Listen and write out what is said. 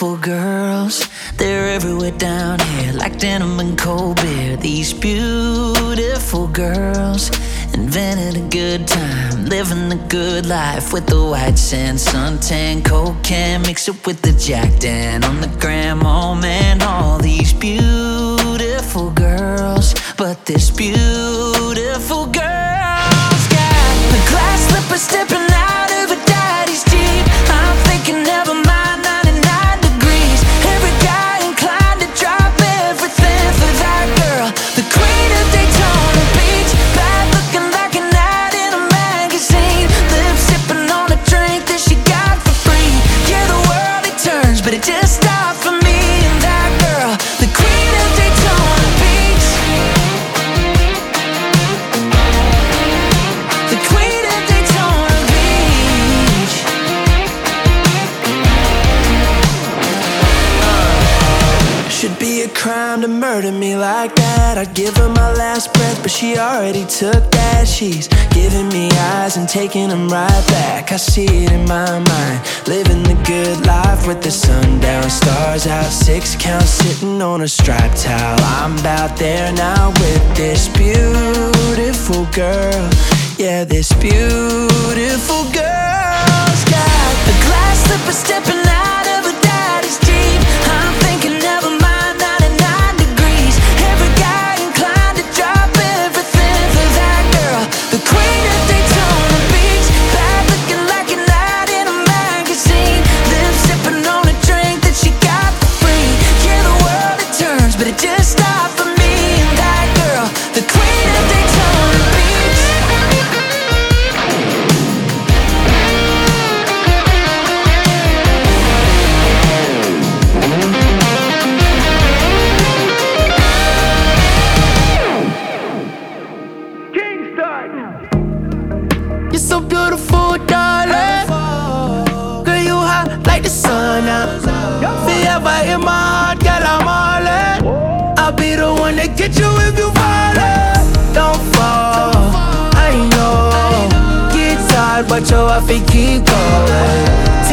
beautiful girls, they're everywhere down here, like denim and cold beer. These beautiful girls invented a good time, living the good life with the white sand, suntan, cocaine, mix it with the Jack Dan on the gram. Oh man, all these beautiful girls, but this beautiful girl's got the glass slipper stepping out of a daddy's Jeep. I'm thinking never mind, 99 degrees. Every guy inclined to drop everything for that girl, the queen of Daytona Beach. Bad looking like an ad in a magazine, lips sipping on a drink that she got for free. Yeah, the world it turns, but it just stopped for me and that girl, the queen of Daytona Beach. The queen of Daytona Beach. Should be a crime to murder me like that. I'd give her my last breath, but she already took that. She's giving me eyes and taking them right back. I see it in my mind, living the good life with the sun down, stars out, 6 count, sitting on a striped towel. I'm out there now with this beautiful girl. Yeah, this beautiful girl's got the glass slipper stepping out of a daddy's Jeep. I'm thinking never mind, 99 degrees. Every guy inclined to drop everything for that girl, the queen of Daytona Beach. Bad looking like an ad in a magazine, lips sipping on a drink that she got for free. Yeah, the world it turns, but it just stopped for me and that girl, the queen of Daytona Beach. You're so beautiful, darling. Girl, you hot like the sun out. Forever in my heart, girl, I'm all in. I'll be the one to get you if you fall in. Don't fall, I know. Get tired, but your outfit keep going.